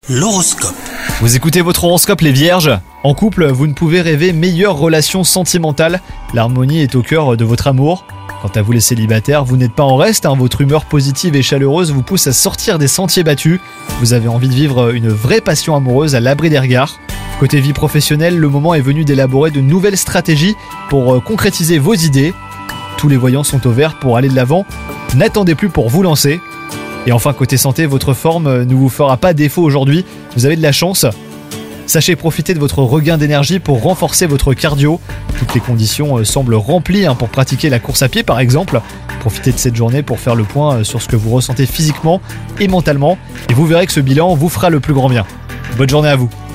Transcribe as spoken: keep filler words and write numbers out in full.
L'horoscope. Vous écoutez votre horoscope les vierges. En couple, vous ne pouvez rêver meilleure relation sentimentale. L'harmonie est au cœur de votre amour. Quant à vous les célibataires, vous n'êtes pas en reste, hein. Votre humeur positive et chaleureuse vous pousse à sortir des sentiers battus. Vous avez envie de vivre une vraie passion amoureuse à l'abri des regards. Côté vie professionnelle, le moment est venu d'élaborer de nouvelles stratégies pour concrétiser vos idées. Tous les voyants sont au vert pour aller de l'avant. N'attendez plus pour vous lancer. Et enfin, côté santé, votre forme ne vous fera pas défaut aujourd'hui. Vous avez de la chance. Sachez profiter de votre regain d'énergie pour renforcer votre cardio. Toutes les conditions semblent remplies pour pratiquer la course à pied par exemple. Profitez de cette journée pour faire le point sur ce que vous ressentez physiquement et mentalement. Et vous verrez que ce bilan vous fera le plus grand bien. Bonne journée à vous.